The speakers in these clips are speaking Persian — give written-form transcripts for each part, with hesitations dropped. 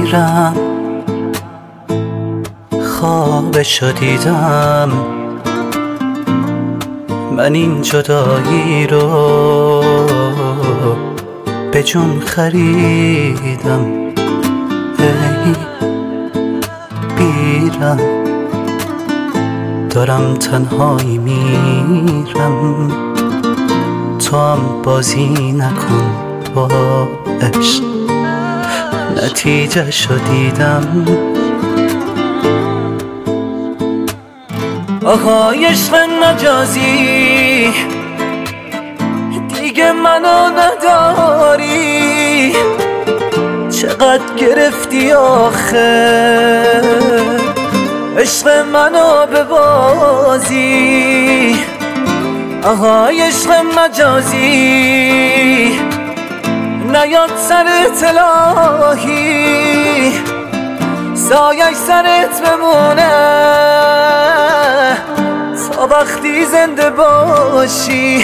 میرم، خوابشو دیدم، من این جدایی رو به جون خریدم. ای بیرم، دارم تنهایی میرم، تو هم بازی نکن با عشق، نتیجه شو دیدم. آقا عشق مجازی دیگه منو نداری، چقدر گرفتی آخه عشق منو به بازی. آقا عشق مجازی نیاد سرت الهی، سایش سرت بمونه تا وقتی زنده باشی.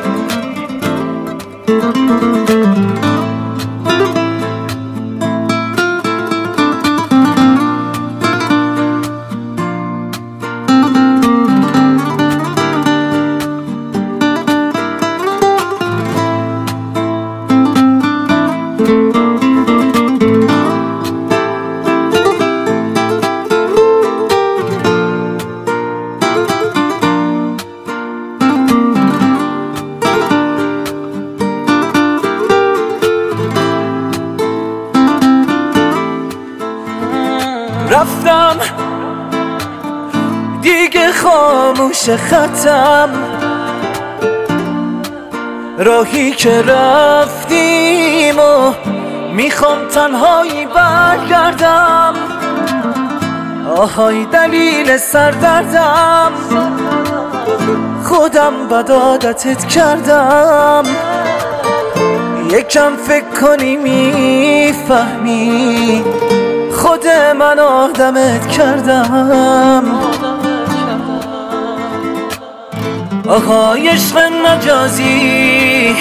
رفتم دیگه خاموش خطم، راهی که رفتیم و میخوام تنهایی برگردم. آهای دلیل سردردم، خودم بد عادتت کردم، یکم فکر کنی میفهمی خود من آدمت کردم. آقا عشق مجازی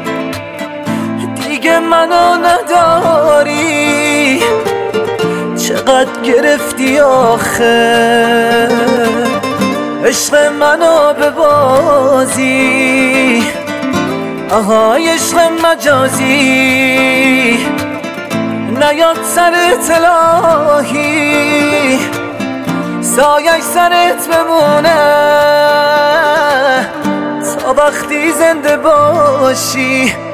دیگه منو نداری، چقدر گرفتی آخه عشق منو به بازی. آقا عشق مجازی نیاد سرت الهی، سایش سرت بمونه تا وقتی زنده باشی.